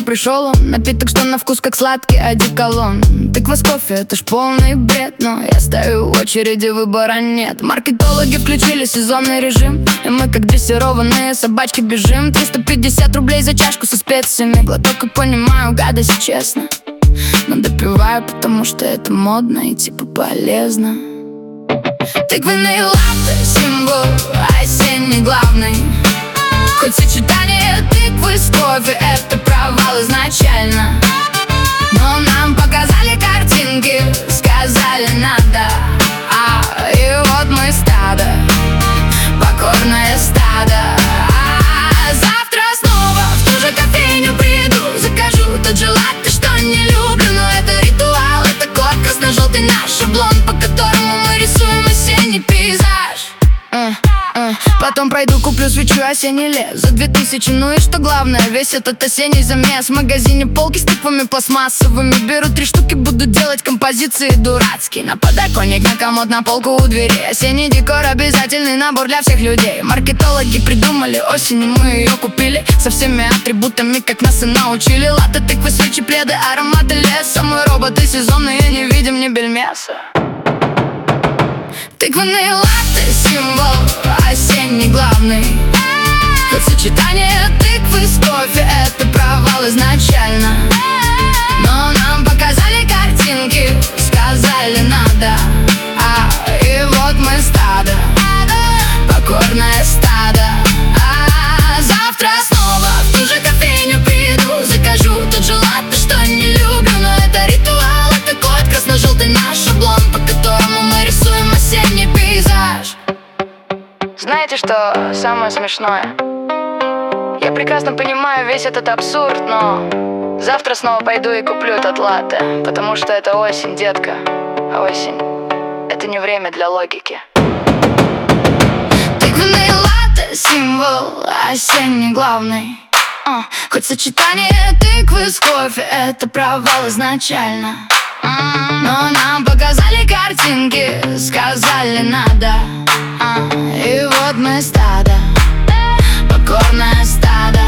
пришел он, напиток, что на вкус как сладкий одеколон. Тыква с кофе, это ж полный бред, но я стою в очереди, выбора нет. Маркетологи включили сезонный режим, и мы как дрессированные собачки бежим. 350 рублей за чашку со специями, глоток и понимаю, гадость честно, но допиваю, потому что это модно и типа полезно. Тыквенные латте, символ осенний главный. Хоть сочетание тыквы с кофе — это провал изначально, но нам показали картинки, сказали надо, и вот мы стадо, покорное стадо. Завтра снова в ту же кофейню приду, закажу тот же латте, что не люблю, но это ритуал, это код красно-желтый, наш шаблон, по которому мы рисуем осенний пейзаж. Потом пройду, куплю свечу, осенний лес за 2000, ну и что главное, весь этот осенний замес. В магазине полки с тыквами пластмассовыми, беру 3 штуки, буду делать композиции дурацкие. На подоконник, на комод, на полку у двери. Осенний декор — обязательный набор для всех людей. Маркетологи придумали осень, и мы ее купили со всеми атрибутами, как нас и научили. Латте, тыквы, свечи, пледы, ароматы леса. Мы роботы сезонные, не видим ни бельмеса. Тыквенные латте, символ осенний главный. Хоть сочетание тыквы с кофе — это провал изначально, но нам показали картинки, сказали надо, и вот мы стадо, покорное стадо. Завтра снова в ту же кофейню приду, закажу тот же латте, что не люблю, но это ритуал, это код красно-желтый, наш шаблон, по которому мы рисуем осенний пейзаж. Знаете, что самое смешное? Я прекрасно понимаю весь этот абсурд, но завтра снова пойду и куплю тот латте, потому что это осень, детка. А осень — это не время для логики. Тыквенные латте, символ осенний главный. Хоть сочетание тыквы с кофе — это провал изначально, но нам показали картинки, сказали надо, и вот мы стадо, покорное стадо.